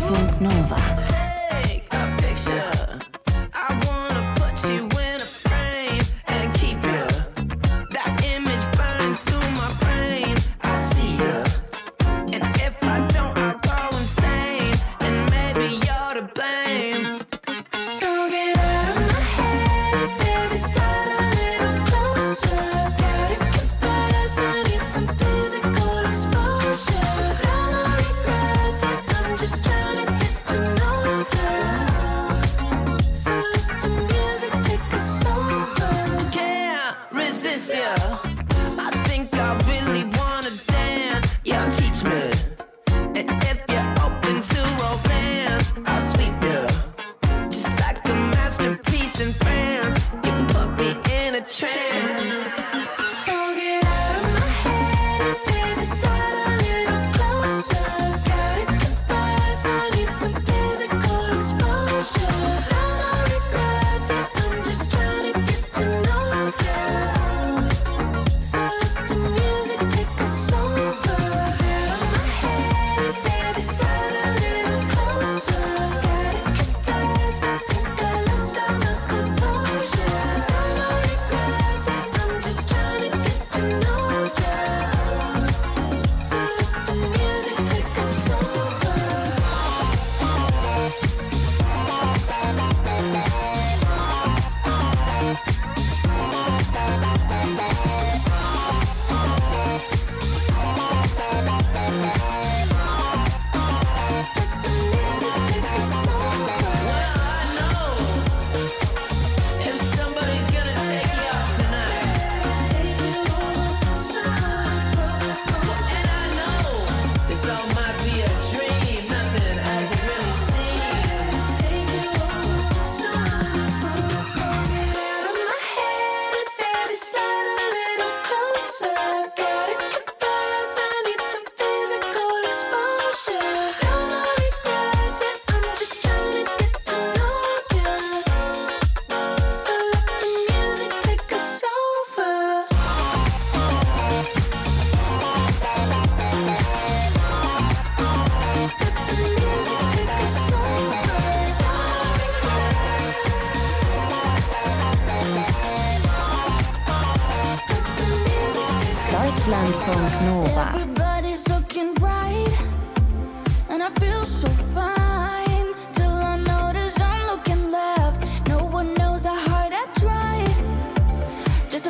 Deutschlandfunk Nova. Take a picture. I wanna put you in a frame and keep you. That image burns through my brain. I see you. And if I don't, I'll go insane. And maybe you're to blame. So get out of my head, baby, slide a little closer. Gotta confess, I need some physical exposure. No more regrets, I'm just trying to get to know you. So let the music take us over. Can't resist ya. I think I really wanna dance. Yeah, teach me. And if you're open to romance, I'll sweep you. Just like a masterpiece in France, you put me in a trance. So get out of my head, baby, slide a little closer. Gotta confess, I need some physical exposure. No more regrets, I'm just trying to get to know you. So let the music take us over. Out of my head, baby, slide a little closer. Gotta confess, I think I lost all my composure. No more regrets, I'm just trying to get to know you. So let the music take us over. If somebody's gonna take you out tonight, and I know this all might be a dream, nothing as it really seems. So get out of my head, baby, slide a little closer. Gotta confess, I need some physical exposure. No more regrets, I'm just trying to get to know you. So let the music take us over. Deutschlandfunk Nova. Everybody's looking bright, and I feel so fine.